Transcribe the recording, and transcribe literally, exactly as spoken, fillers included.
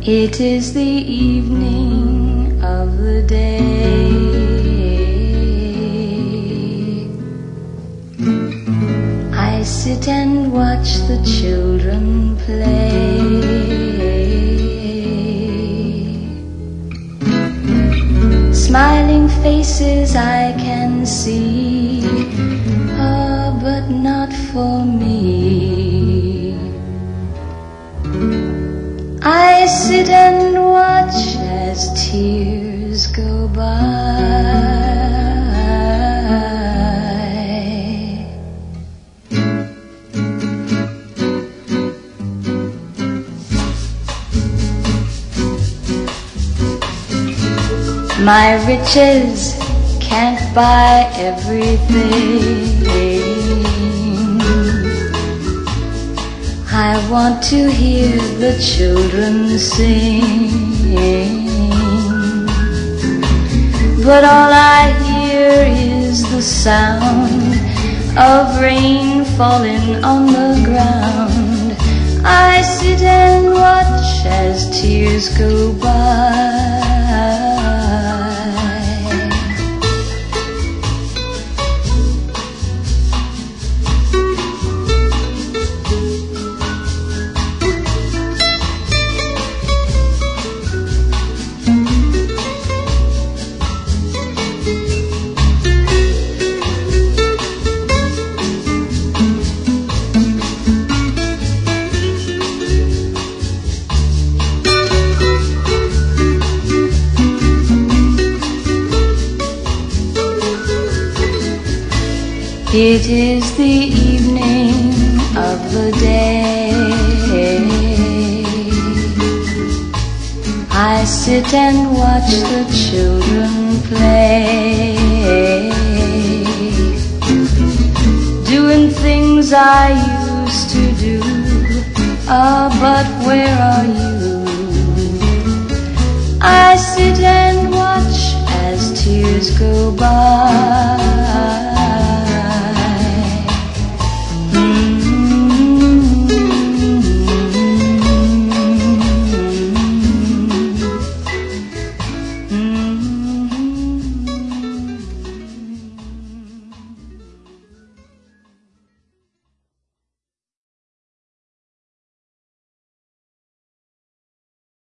It is the evening of the day. I sit and watch the children play. Smiling faces I can see, ah, but not for me. I sit and watch as tears go by. My riches can't buy everything. I want to hear the children sing, but all I hear is the sound of rain falling on the ground. I sit and watch as tears go by. It is the evening of the day. I sit and watch the children play, doing things I used to do. Ah, but where are you? I sit and watch as tears go by.